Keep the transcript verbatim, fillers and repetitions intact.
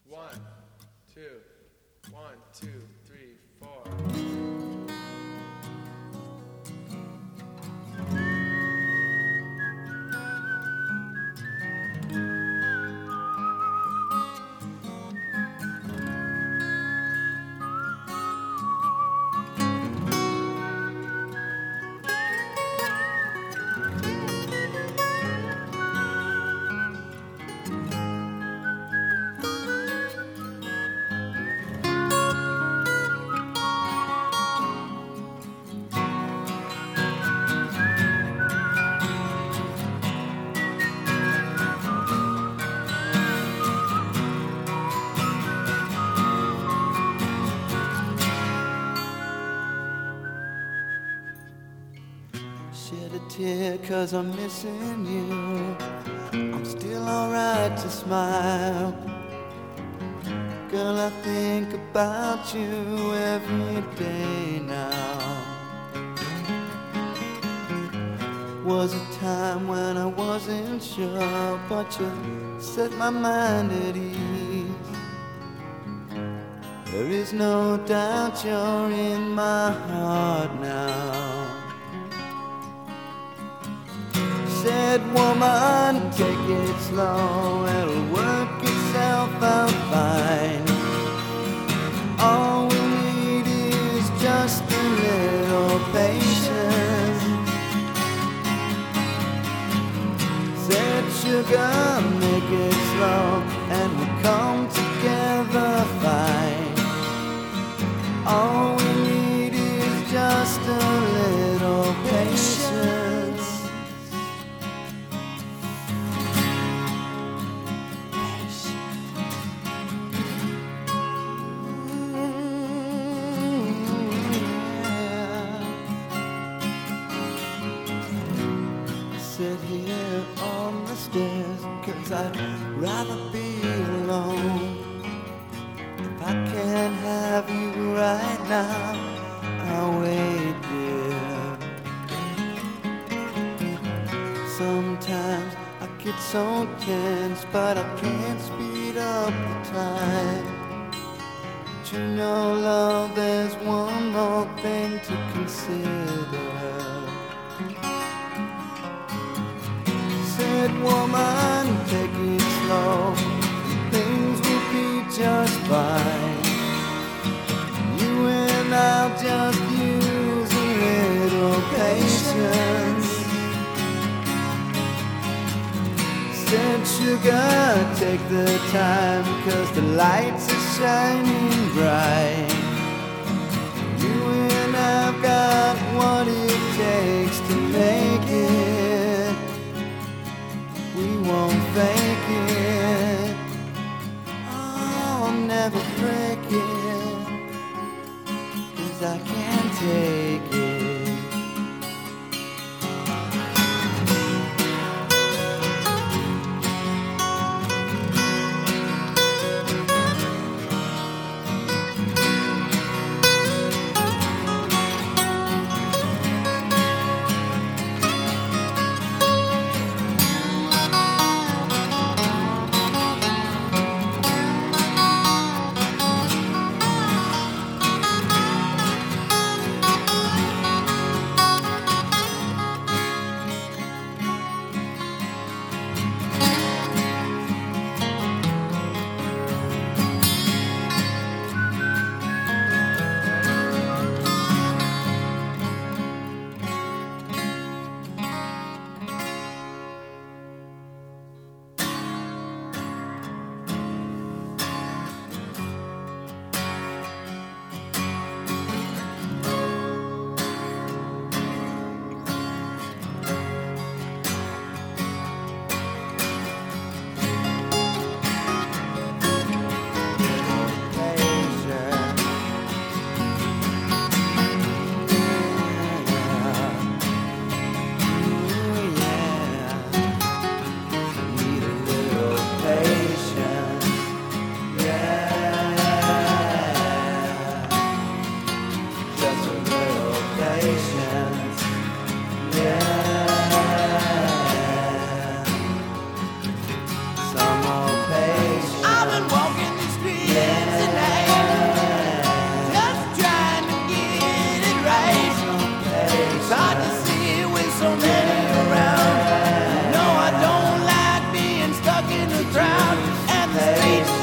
One, two, one, two, three, four. Shed a tear cause I'm missing you. I'm still alright to smile. Girl, I think about you every day now. Was a time when I wasn't sure, but you set my mind at ease. There is no doubt you're in my heart now. Said, woman, take it slow, it'll work itself out fine. All we need is just a little patience. Said, sugar, make it slow, and we'll come together fine. All we need is just a little patience. Sit here on the stairs, cause I'd rather be alone. If I can't have you right now, I'll wait there. Sometimes I get so tense, but I can't speed up the time. But you know, love, there's one more thing to consider. Said, woman, take it slow, things will be just fine. You and I'll just use a little patience. Said, sugar, take the time, cause the lights are shining bright. You and I've got what it takes to make it. We won't fake it, oh, I'll never break it, cause I can't take it. the crowd and the streets